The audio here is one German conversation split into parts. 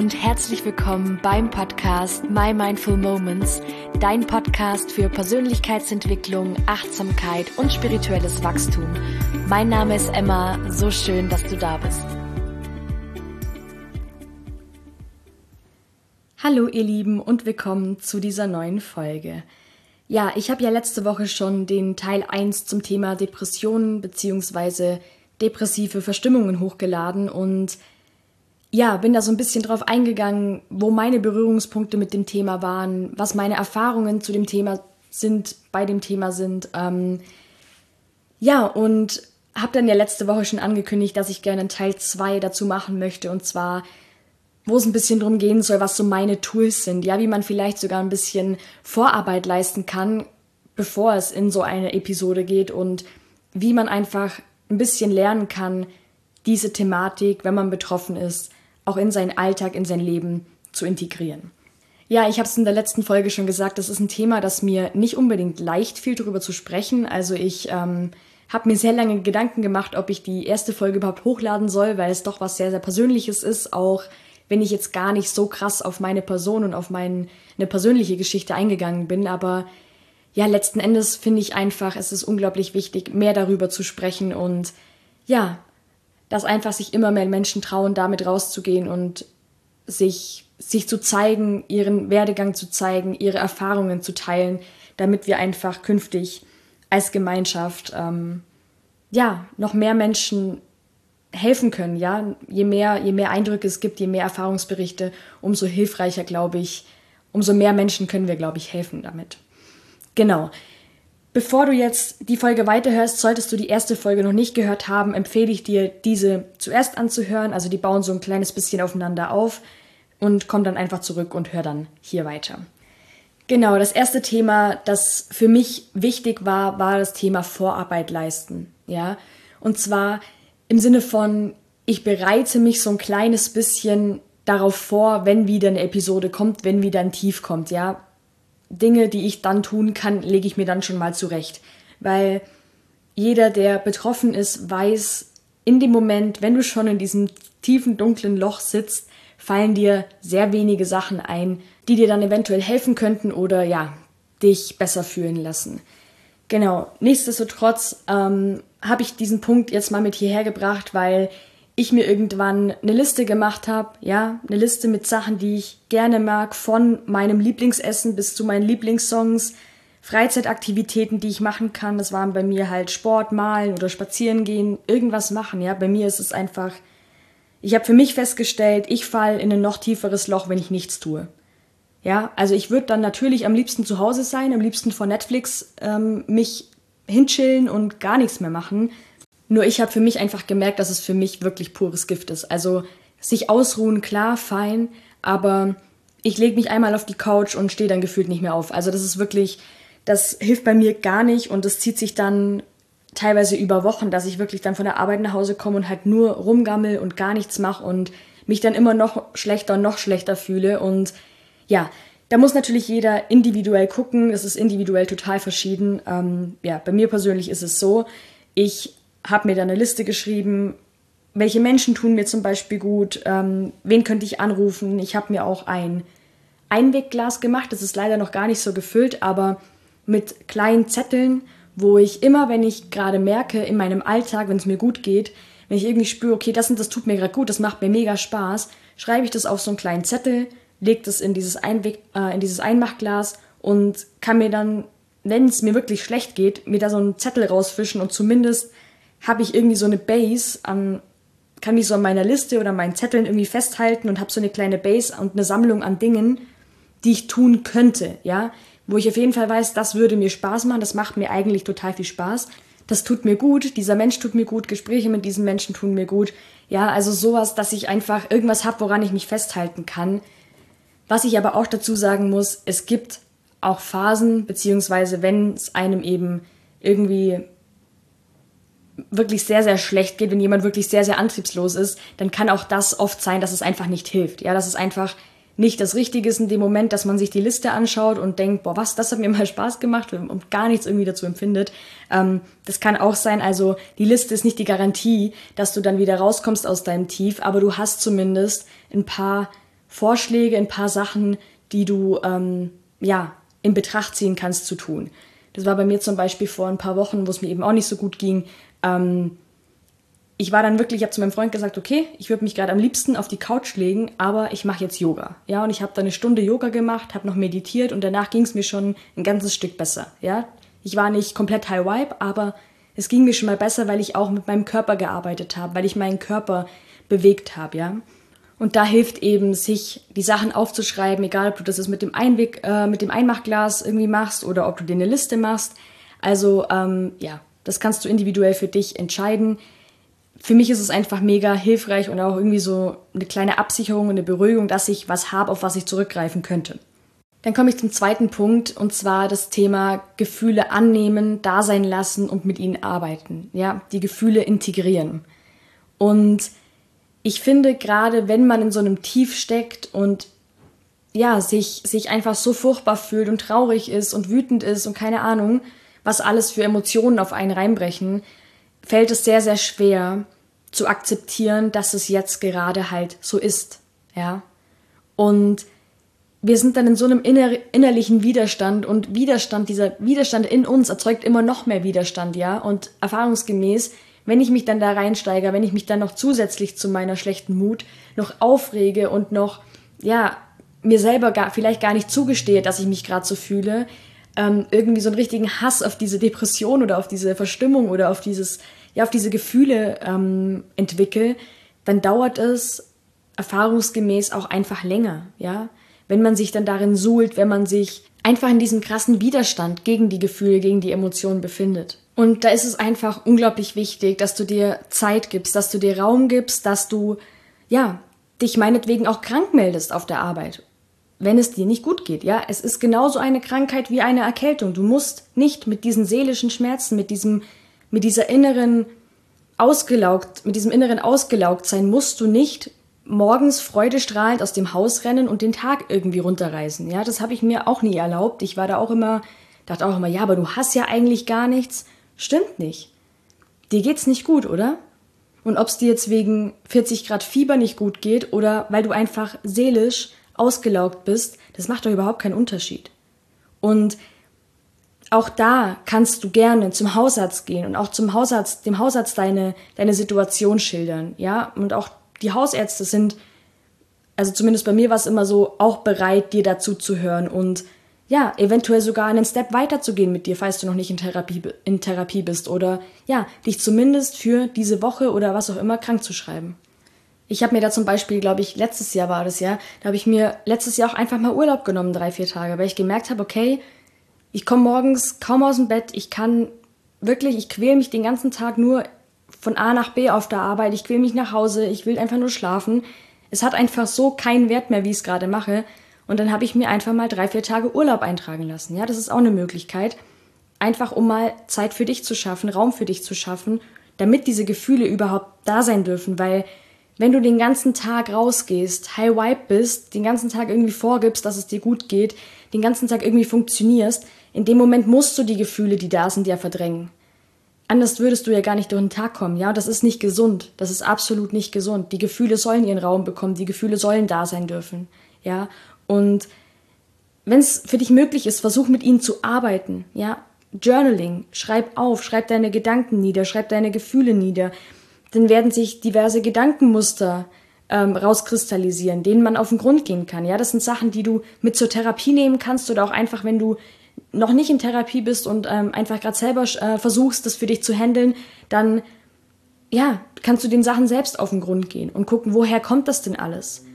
und herzlich willkommen beim Podcast My Mindful Moments, dein Podcast für Persönlichkeitsentwicklung, Achtsamkeit und spirituelles Wachstum. Mein Name ist Emma, so schön, dass du da bist. Hallo ihr Lieben und willkommen zu dieser neuen Folge. Ja, ich habe ja letzte Woche schon den Teil 1 zum Thema Depressionen bzw. depressive Verstimmungen hochgeladen und ja, bin da so ein bisschen drauf eingegangen, wo meine Berührungspunkte mit dem Thema waren, was meine Erfahrungen zu dem Thema sind, bei dem Thema sind. Und habe dann ja letzte Woche schon angekündigt, dass ich gerne einen Teil 2 dazu machen möchte, und zwar, wo es ein bisschen drum gehen soll, was so meine Tools sind, ja, wie man vielleicht sogar ein bisschen Vorarbeit leisten kann, bevor es in so eine Episode geht und wie man einfach ein bisschen lernen kann, diese Thematik, wenn man betroffen ist, auch in seinen Alltag, in sein Leben zu integrieren. Ja, ich habe es in der letzten Folge schon gesagt, das ist ein Thema, das mir nicht unbedingt leicht fiel, darüber zu sprechen. Also ich habe mir sehr lange Gedanken gemacht, ob ich die erste Folge überhaupt hochladen soll, weil es doch was sehr, sehr Persönliches ist, auch wenn ich jetzt gar nicht so krass auf meine Person und auf eine persönliche Geschichte eingegangen bin. Aber ja, letzten Endes finde ich einfach, es ist unglaublich wichtig, mehr darüber zu sprechen und ja, dass einfach sich immer mehr Menschen trauen, damit rauszugehen und sich zu zeigen, ihren Werdegang zu zeigen, ihre Erfahrungen zu teilen, damit wir einfach künftig als Gemeinschaft noch mehr Menschen helfen können. Ja? Je mehr Eindrücke es gibt, je mehr Erfahrungsberichte, umso hilfreicher, glaube ich, umso mehr Menschen können wir, glaube ich, helfen damit. Genau. Bevor du jetzt die Folge weiterhörst, solltest du die erste Folge noch nicht gehört haben, empfehle ich dir, diese zuerst anzuhören. Also die bauen so ein kleines bisschen aufeinander auf und komm dann einfach zurück und hör dann hier weiter. Genau, das erste Thema, das für mich wichtig war das Thema Vorarbeit leisten. Ja? Und zwar im Sinne von, ich bereite mich so ein kleines bisschen darauf vor, wenn wieder eine Episode kommt, wenn wieder ein Tief kommt, ja. Dinge, die ich dann tun kann, lege ich mir dann schon mal zurecht. Weil jeder, der betroffen ist, weiß, in dem Moment, wenn du schon in diesem tiefen, dunklen Loch sitzt, fallen dir sehr wenige Sachen ein, die dir dann eventuell helfen könnten oder ja, dich besser fühlen lassen. Genau, nichtsdestotrotz habe ich diesen Punkt jetzt mal mit hierher gebracht, weil ich mir irgendwann eine Liste gemacht habe, ja, eine Liste mit Sachen, die ich gerne mag, von meinem Lieblingsessen bis zu meinen Lieblingssongs, Freizeitaktivitäten, die ich machen kann. Das waren bei mir halt Sport, Malen oder Spazieren gehen, irgendwas machen, ja. Bei mir ist es einfach, ich habe für mich festgestellt, ich falle in ein noch tieferes Loch, wenn ich nichts tue. Ja, also ich würde dann natürlich am liebsten zu Hause sein, am liebsten vor Netflix mich hinchillen und gar nichts mehr machen. Nur ich habe für mich einfach gemerkt, dass es für mich wirklich pures Gift ist. Also sich ausruhen, klar, fein, aber ich lege mich einmal auf die Couch und stehe dann gefühlt nicht mehr auf. Also das ist wirklich, das hilft bei mir gar nicht und das zieht sich dann teilweise über Wochen, dass ich wirklich dann von der Arbeit nach Hause komme und halt nur rumgammel und gar nichts mache und mich dann immer noch schlechter fühle. Und ja, da muss natürlich jeder individuell gucken. Das ist individuell total verschieden. Bei mir persönlich ist es so, ich habe mir da eine Liste geschrieben, welche Menschen tun mir zum Beispiel gut, wen könnte ich anrufen. Ich habe mir auch ein Einwegglas gemacht, das ist leider noch gar nicht so gefüllt, aber mit kleinen Zetteln, wo ich immer, wenn ich gerade merke, in meinem Alltag, wenn es mir gut geht, wenn ich irgendwie spüre, okay, das tut mir gerade gut, das macht mir mega Spaß, schreibe ich das auf so einen kleinen Zettel, lege das in dieses Einmachglas und kann mir dann, wenn es mir wirklich schlecht geht, mir da so einen Zettel rausfischen und zumindest habe ich irgendwie so eine Base kann mich so an meiner Liste oder meinen Zetteln irgendwie festhalten und habe so eine kleine Base und eine Sammlung an Dingen, die ich tun könnte, ja, wo ich auf jeden Fall weiß, das würde mir Spaß machen, das macht mir eigentlich total viel Spaß, das tut mir gut, dieser Mensch tut mir gut, Gespräche mit diesen Menschen tun mir gut, ja, also sowas, dass ich einfach irgendwas habe, woran ich mich festhalten kann. Was ich aber auch dazu sagen muss, es gibt auch Phasen, beziehungsweise wenn es einem eben irgendwie wirklich sehr, sehr schlecht geht, wenn jemand wirklich sehr, sehr antriebslos ist, dann kann auch das oft sein, dass es einfach nicht hilft. Ja, dass es einfach nicht das Richtige ist in dem Moment, dass man sich die Liste anschaut und denkt, boah, das hat mir mal Spaß gemacht und gar nichts irgendwie dazu empfindet. Das kann auch sein, also die Liste ist nicht die Garantie, dass du dann wieder rauskommst aus deinem Tief, aber du hast zumindest ein paar Vorschläge, ein paar Sachen, die du in Betracht ziehen kannst zu tun. Das war bei mir zum Beispiel vor ein paar Wochen, wo es mir eben auch nicht so gut ging. Ich habe zu meinem Freund gesagt, okay, ich würde mich gerade am liebsten auf die Couch legen, aber ich mache jetzt Yoga. Ja, und ich habe dann eine Stunde Yoga gemacht, habe noch meditiert und danach ging es mir schon ein ganzes Stück besser. Ja, ich war nicht komplett High Vibe, aber es ging mir schon mal besser, weil ich auch mit meinem Körper gearbeitet habe, weil ich meinen Körper bewegt habe, ja. Und da hilft eben, sich die Sachen aufzuschreiben, egal ob du das mit dem Einmachglas irgendwie machst oder ob du dir eine Liste machst. Also das kannst du individuell für dich entscheiden. Für mich ist es einfach mega hilfreich und auch irgendwie so eine kleine Absicherung und eine Beruhigung, dass ich was habe, auf was ich zurückgreifen könnte. Dann komme ich zum zweiten Punkt, und zwar das Thema Gefühle annehmen, da sein lassen und mit ihnen arbeiten. Ja, die Gefühle integrieren. Und ich finde, gerade wenn man in so einem Tief steckt und ja, sich einfach so furchtbar fühlt und traurig ist und wütend ist und keine Ahnung, was alles für Emotionen auf einen reinbrechen, fällt es sehr, sehr schwer zu akzeptieren, dass es jetzt gerade halt so ist. Ja? Und wir sind dann in so einem innerlichen Widerstand, und dieser Widerstand in uns erzeugt immer noch mehr Widerstand, ja. Und erfahrungsgemäß, wenn ich mich dann da reinsteige, wenn ich mich dann noch zusätzlich zu meiner schlechten Mut noch aufrege und noch, ja, mir selber vielleicht gar nicht zugestehe, dass ich mich gerade so fühle, irgendwie so einen richtigen Hass auf diese Depression oder auf diese Verstimmung oder auf diese Gefühle entwickle, dann dauert es erfahrungsgemäß auch einfach länger, ja. Wenn man sich dann darin suhlt, wenn man sich einfach in diesem krassen Widerstand gegen die Gefühle, gegen die Emotionen befindet. Und da ist es einfach unglaublich wichtig, dass du dir Zeit gibst, dass du dir Raum gibst, dass du, ja, dich meinetwegen auch krank meldest auf der Arbeit, wenn es dir nicht gut geht, ja. Es ist genauso eine Krankheit wie eine Erkältung. Du musst nicht mit diesen seelischen Schmerzen, mit diesem inneren Ausgelaugtsein musst du nicht morgens freudestrahlend aus dem Haus rennen und den Tag irgendwie runterreißen. Ja, das habe ich mir auch nie erlaubt. Ich war da dachte auch immer, ja, aber du hast ja eigentlich gar nichts. Stimmt nicht. Dir geht's nicht gut, oder? Und ob es dir jetzt wegen 40 Grad Fieber nicht gut geht oder weil du einfach seelisch ausgelaugt bist, das macht doch überhaupt keinen Unterschied. Und auch da kannst du gerne zum Hausarzt gehen und auch dem Hausarzt deine Situation schildern, ja, und auch die Hausärzte sind, also zumindest bei mir war es immer so, auch bereit, dir dazu zu hören und ja, eventuell sogar einen Step weiterzugehen mit dir, falls du noch nicht in Therapie bist oder ja, dich zumindest für diese Woche oder was auch immer krank zu schreiben. Ich habe mir da zum Beispiel, glaube ich, letztes Jahr war das ja, da habe ich mir letztes Jahr auch einfach mal Urlaub genommen, 3-4 Tage, weil ich gemerkt habe, okay, ich komme morgens kaum aus dem Bett, ich quäle mich den ganzen Tag nur von A nach B auf der Arbeit, ich quäle mich nach Hause, ich will einfach nur schlafen. Es hat einfach so keinen Wert mehr, wie ich es gerade mache. Und dann habe ich mir einfach mal 3-4 Tage Urlaub eintragen lassen. Ja, das ist auch eine Möglichkeit. Einfach um mal Zeit für dich zu schaffen, Raum für dich zu schaffen, damit diese Gefühle überhaupt da sein dürfen. Weil wenn du den ganzen Tag rausgehst, High Vibe bist, den ganzen Tag irgendwie vorgibst, dass es dir gut geht, den ganzen Tag irgendwie funktionierst, in dem Moment musst du die Gefühle, die da sind, ja verdrängen. Anders würdest du ja gar nicht durch den Tag kommen, ja, das ist nicht gesund, das ist absolut nicht gesund. Die Gefühle sollen ihren Raum bekommen, die Gefühle sollen da sein dürfen, ja, und wenn es für dich möglich ist, versuch mit ihnen zu arbeiten, ja, Journaling, schreib deine Gedanken nieder, schreib deine Gefühle nieder, dann werden sich diverse Gedankenmuster rauskristallisieren, denen man auf den Grund gehen kann, ja, das sind Sachen, die du mit zur Therapie nehmen kannst oder auch einfach, wenn du noch nicht in Therapie bist und einfach gerade selber versuchst, das für dich zu handeln, dann ja, kannst du den Sachen selbst auf den Grund gehen und gucken, woher kommt das denn alles?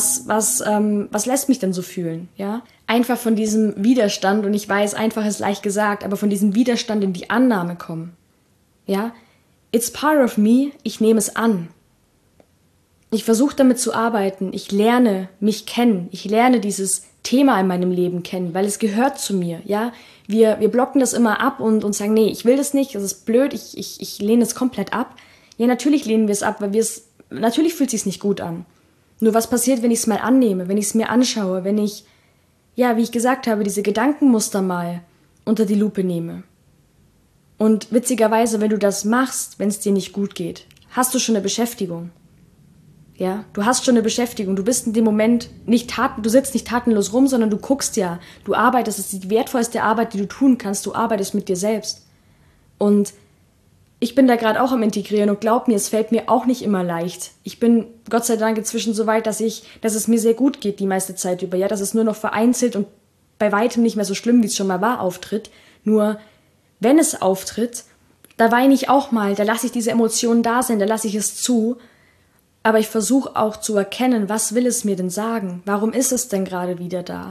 Was lässt mich denn so fühlen? Ja? Einfach von diesem Widerstand, und ich weiß, einfach ist leicht gesagt, aber von diesem Widerstand in die Annahme kommen. Ja? It's part of me, ich nehme es an. Ich versuche damit zu arbeiten, ich lerne mich kennen, ich lerne dieses Thema in meinem Leben kennen, weil es gehört zu mir, ja. Wir blocken das immer ab und sagen, nee, ich will das nicht, das ist blöd, ich lehne es komplett ab. Ja, natürlich lehnen wir es ab, weil natürlich fühlt es sich nicht gut an. Nur was passiert, wenn ich es mal annehme, wenn ich es mir anschaue, wenn ich, ja, wie ich gesagt habe, diese Gedankenmuster mal unter die Lupe nehme. Und witzigerweise, wenn du das machst, wenn es dir nicht gut geht, hast du schon eine Beschäftigung. Ja, du hast schon eine Beschäftigung, du bist in dem Moment du sitzt nicht tatenlos rum, sondern du guckst ja, du arbeitest, das ist die wertvollste Arbeit, die du tun kannst, du arbeitest mit dir selbst. Und ich bin da gerade auch am Integrieren und glaub mir, es fällt mir auch nicht immer leicht. Ich bin Gott sei Dank inzwischen so weit, dass es mir sehr gut geht die meiste Zeit über, ja, dass es nur noch vereinzelt und bei weitem nicht mehr so schlimm, wie es schon mal war, auftritt. Nur, wenn es auftritt, da weine ich auch mal, da lasse ich diese Emotionen da sein, da lasse ich es zu. Aber ich versuche auch zu erkennen, was will es mir denn sagen? Warum ist es denn gerade wieder da?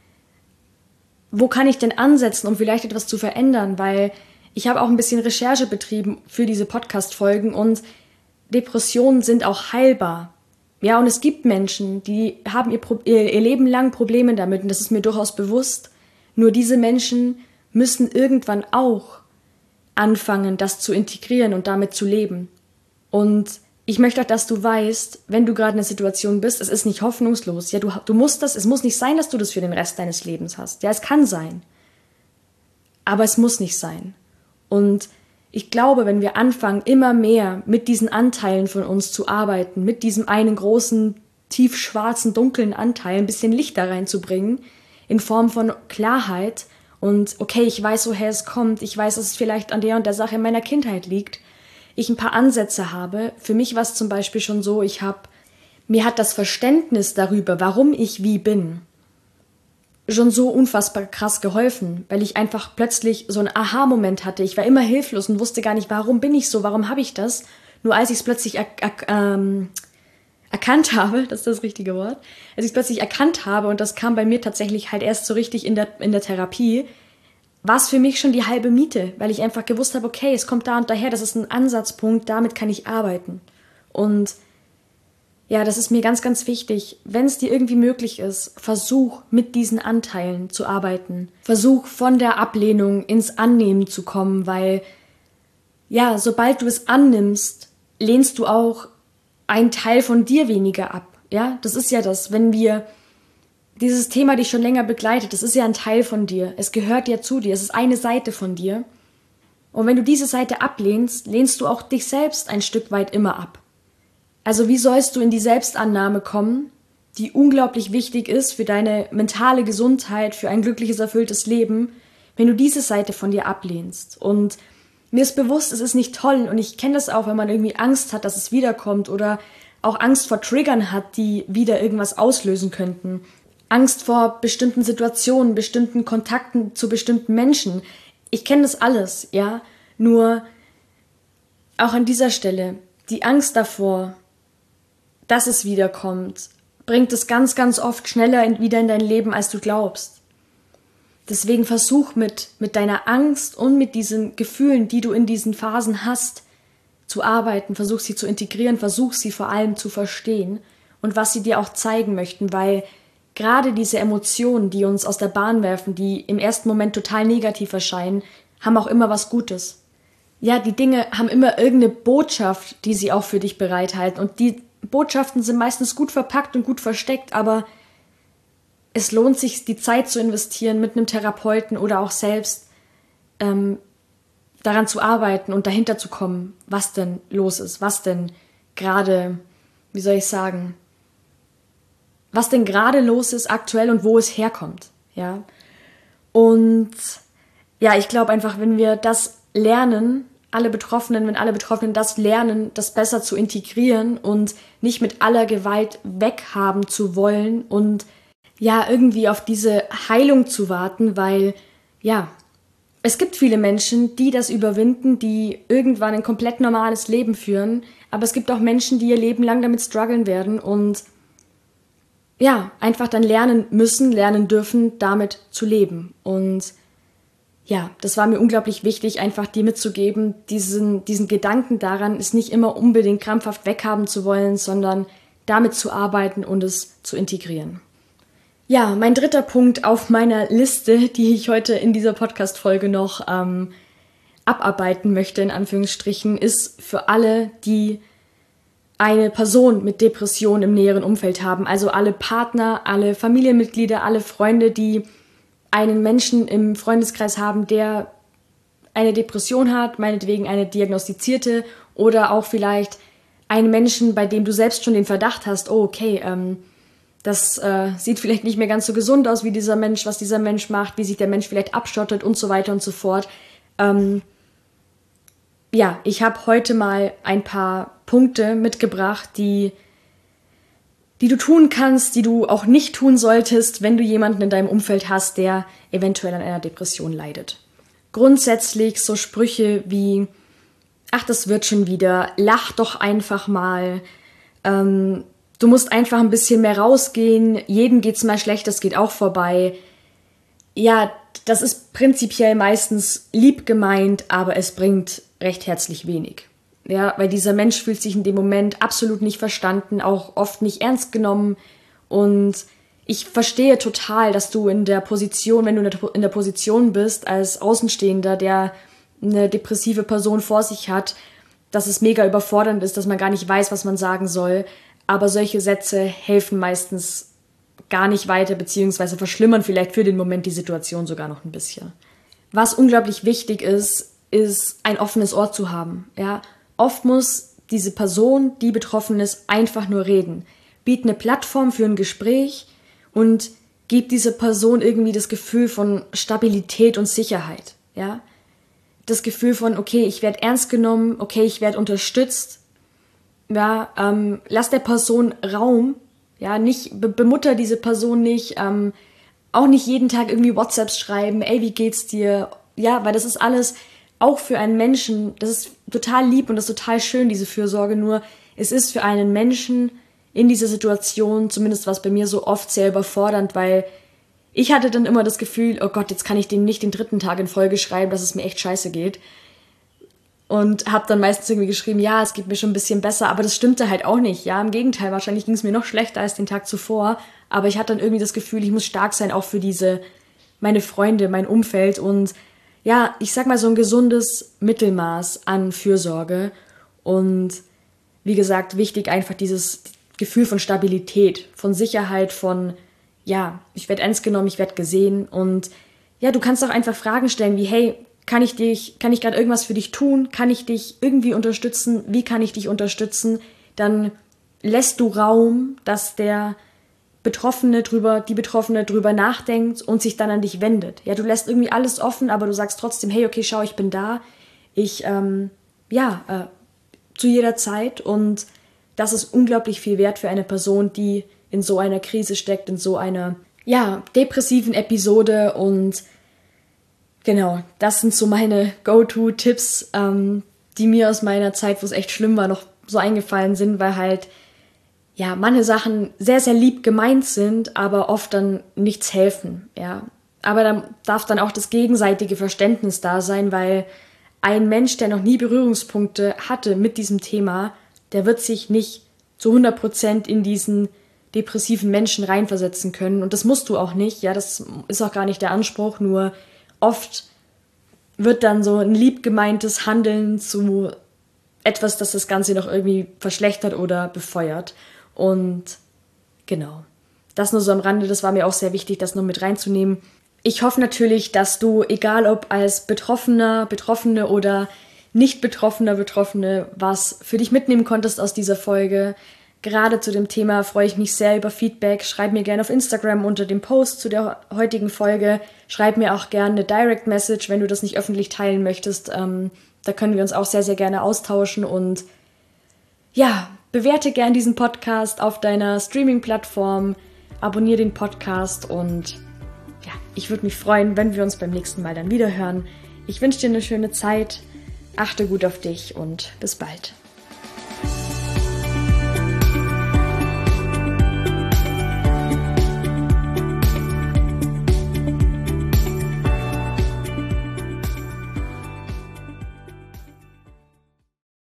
Wo kann ich denn ansetzen, um vielleicht etwas zu verändern? Weil ich habe auch ein bisschen Recherche betrieben für diese Podcast-Folgen und Depressionen sind auch heilbar. Ja, und es gibt Menschen, die haben ihr Leben lang Probleme damit und das ist mir durchaus bewusst. Nur diese Menschen müssen irgendwann auch anfangen, das zu integrieren und damit zu leben. Und ich möchte auch, dass du weißt, wenn du gerade in einer Situation bist, es ist nicht hoffnungslos. Ja, du musst das, es muss nicht sein, dass du das für den Rest deines Lebens hast. Ja, es kann sein. Aber es muss nicht sein. Und ich glaube, wenn wir anfangen, immer mehr mit diesen Anteilen von uns zu arbeiten, mit diesem einen großen, tiefschwarzen, dunklen Anteil ein bisschen Licht da reinzubringen, in Form von Klarheit und okay, ich weiß, woher es kommt, ich weiß, dass es vielleicht an der und der Sache in meiner Kindheit liegt, ich ein paar Ansätze habe. Für mich war es zum Beispiel schon so, mir hat das Verständnis darüber, warum ich wie bin, schon so unfassbar krass geholfen, weil ich einfach plötzlich so einen Aha-Moment hatte. Ich war immer hilflos und wusste gar nicht, warum bin ich so, warum habe ich das? Nur als ich es plötzlich erkannt habe, das ist das richtige Wort, als ich es plötzlich erkannt habe, und das kam bei mir tatsächlich halt erst so richtig in der Therapie, war es für mich schon die halbe Miete, weil ich einfach gewusst habe, okay, es kommt da und daher, das ist ein Ansatzpunkt, damit kann ich arbeiten. Und ja, das ist mir ganz, ganz wichtig. Wenn es dir irgendwie möglich ist, versuch mit diesen Anteilen zu arbeiten. Versuch von der Ablehnung ins Annehmen zu kommen, weil ja, sobald du es annimmst, lehnst du auch einen Teil von dir weniger ab. Ja, das ist ja das, wenn wir dieses Thema dich schon länger begleitet, das ist ja ein Teil von dir. Es gehört ja zu dir, es ist eine Seite von dir. Und wenn du diese Seite ablehnst, lehnst du auch dich selbst ein Stück weit immer ab. Also wie sollst du in die Selbstannahme kommen, die unglaublich wichtig ist für deine mentale Gesundheit, für ein glückliches, erfülltes Leben, wenn du diese Seite von dir ablehnst? Und mir ist bewusst, es ist nicht toll und ich kenne das auch, wenn man irgendwie Angst hat, dass es wiederkommt oder auch Angst vor Triggern hat, die wieder irgendwas auslösen könnten. Angst vor bestimmten Situationen, bestimmten Kontakten zu bestimmten Menschen. Ich kenne das alles, ja. Nur auch an dieser Stelle, die Angst davor, dass es wiederkommt, bringt es ganz, ganz oft schneller wieder in dein Leben, als du glaubst. Deswegen versuch mit deiner Angst und mit diesen Gefühlen, die du in diesen Phasen hast, zu arbeiten. Versuch sie zu integrieren, versuch sie vor allem zu verstehen und was sie dir auch zeigen möchten, weil gerade diese Emotionen, die uns aus der Bahn werfen, die im ersten Moment total negativ erscheinen, haben auch immer was Gutes. Ja, die Dinge haben immer irgendeine Botschaft, die sie auch für dich bereithalten. Und die Botschaften sind meistens gut verpackt und gut versteckt, aber es lohnt sich, die Zeit zu investieren mit einem Therapeuten oder auch selbst daran zu arbeiten und dahinter zu kommen, was denn los ist, was denn gerade, was denn gerade los ist aktuell und wo es herkommt, ja. Und ja, ich glaube einfach, wenn wir das lernen, wenn alle Betroffenen das lernen, das besser zu integrieren und nicht mit aller Gewalt weghaben zu wollen und ja, irgendwie auf diese Heilung zu warten, weil ja, es gibt viele Menschen, die das überwinden, die irgendwann ein komplett normales Leben führen, aber es gibt auch Menschen, die ihr Leben lang damit strugglen werden und ja, einfach dann lernen dürfen, damit zu leben. Und ja, das war mir unglaublich wichtig, einfach dir mitzugeben, diesen Gedanken daran, es nicht immer unbedingt krampfhaft weghaben zu wollen, sondern damit zu arbeiten und es zu integrieren. Ja, mein dritter Punkt auf meiner Liste, die ich heute in dieser Podcast-Folge noch abarbeiten möchte, in Anführungsstrichen, ist für alle, die eine Person mit Depression im näheren Umfeld haben, also alle Partner, alle Familienmitglieder, alle Freunde, die einen Menschen im Freundeskreis haben, der eine Depression hat, meinetwegen eine diagnostizierte oder auch vielleicht einen Menschen, bei dem du selbst schon den Verdacht hast, oh okay, das sieht vielleicht nicht mehr ganz so gesund aus wie dieser Mensch, was dieser Mensch macht, wie sich der Mensch vielleicht abschottet und so weiter und so fort. Ja, ich habe heute mal ein paar Punkte mitgebracht, die du tun kannst, die du auch nicht tun solltest, wenn du jemanden in deinem Umfeld hast, der eventuell an einer Depression leidet. Grundsätzlich so Sprüche wie, ach, das wird schon wieder, lach doch einfach mal, du musst einfach ein bisschen mehr rausgehen, jedem geht's mal schlecht, das geht auch vorbei. Ja, das ist prinzipiell meistens lieb gemeint, aber es bringt recht herzlich wenig. Ja, weil dieser Mensch fühlt sich in dem Moment absolut nicht verstanden, auch oft nicht ernst genommen. Und ich verstehe total, dass du in der Position, wenn du in der Position bist, als Außenstehender, der eine depressive Person vor sich hat, dass es mega überfordernd ist, dass man gar nicht weiß, was man sagen soll. Aber solche Sätze helfen meistens gar nicht weiter, beziehungsweise verschlimmern vielleicht für den Moment die Situation sogar noch ein bisschen. Was unglaublich wichtig ist ein offenes Ohr zu haben. Ja? Oft muss diese Person, die betroffen ist, einfach nur reden. Biet eine Plattform für ein Gespräch und gib dieser Person irgendwie das Gefühl von Stabilität und Sicherheit. Ja? Das Gefühl von, okay, ich werde ernst genommen, okay, ich werde unterstützt. Ja, lass der Person Raum. Ja, nicht bemutter diese Person nicht. Auch nicht jeden Tag irgendwie WhatsApps schreiben, ey, wie geht's dir? Ja, weil das ist alles auch für einen Menschen, das ist total lieb und das ist total schön, diese Fürsorge, nur es ist für einen Menschen in dieser Situation, zumindest war es bei mir so oft sehr überfordernd, weil ich hatte dann immer das Gefühl, oh Gott, jetzt kann ich dem nicht den 3. Tag in Folge schreiben, dass es mir echt scheiße geht. Und habe dann meistens irgendwie geschrieben, ja, es geht mir schon ein bisschen besser, aber das stimmte halt auch nicht. Ja, im Gegenteil, wahrscheinlich ging es mir noch schlechter als den Tag zuvor, aber ich hatte dann irgendwie das Gefühl, ich muss stark sein, auch für meine Freunde, mein Umfeld und ja, ich sag mal so ein gesundes Mittelmaß an Fürsorge und wie gesagt, wichtig einfach dieses Gefühl von Stabilität, von Sicherheit, von ja, ich werde ernst genommen, ich werde gesehen und ja, du kannst auch einfach Fragen stellen wie, hey, kann ich gerade irgendwas für dich tun? Kann ich dich irgendwie unterstützen? Wie kann ich dich unterstützen? Dann lässt du Raum, dass die Betroffene drüber nachdenkt und sich dann an dich wendet. Ja, du lässt irgendwie alles offen, aber du sagst trotzdem, hey, okay, schau, ich bin da. Zu jeder Zeit und das ist unglaublich viel wert für eine Person, die in so einer Krise steckt, in so einer, ja, depressiven Episode und genau, das sind so meine Go-To-Tipps, die mir aus meiner Zeit, wo es echt schlimm war, noch so eingefallen sind, weil halt, ja, manche Sachen sehr, sehr lieb gemeint sind, aber oft dann nichts helfen, ja. Aber dann darf dann auch das gegenseitige Verständnis da sein, weil ein Mensch, der noch nie Berührungspunkte hatte mit diesem Thema, der wird sich nicht zu 100% in diesen depressiven Menschen reinversetzen können. Und das musst du auch nicht, ja, das ist auch gar nicht der Anspruch, nur oft wird dann so ein lieb gemeintes Handeln zu etwas, das das Ganze noch irgendwie verschlechtert oder befeuert. Und genau, das nur so am Rande, das war mir auch sehr wichtig, das noch mit reinzunehmen. Ich hoffe natürlich, dass du, egal ob als Betroffener, Betroffene oder nicht Betroffene, was für dich mitnehmen konntest aus dieser Folge. Gerade zu dem Thema freue ich mich sehr über Feedback. Schreib mir gerne auf Instagram unter dem Post zu der heutigen Folge. Schreib mir auch gerne eine Direct Message, wenn du das nicht öffentlich teilen möchtest. Da können wir uns auch sehr, sehr gerne austauschen. Und ja, bewerte gerne diesen Podcast auf deiner Streaming-Plattform. Abonniere den Podcast und ja, ich würde mich freuen, wenn wir uns beim nächsten Mal dann wieder hören. Ich wünsche dir eine schöne Zeit. Achte gut auf dich und bis bald.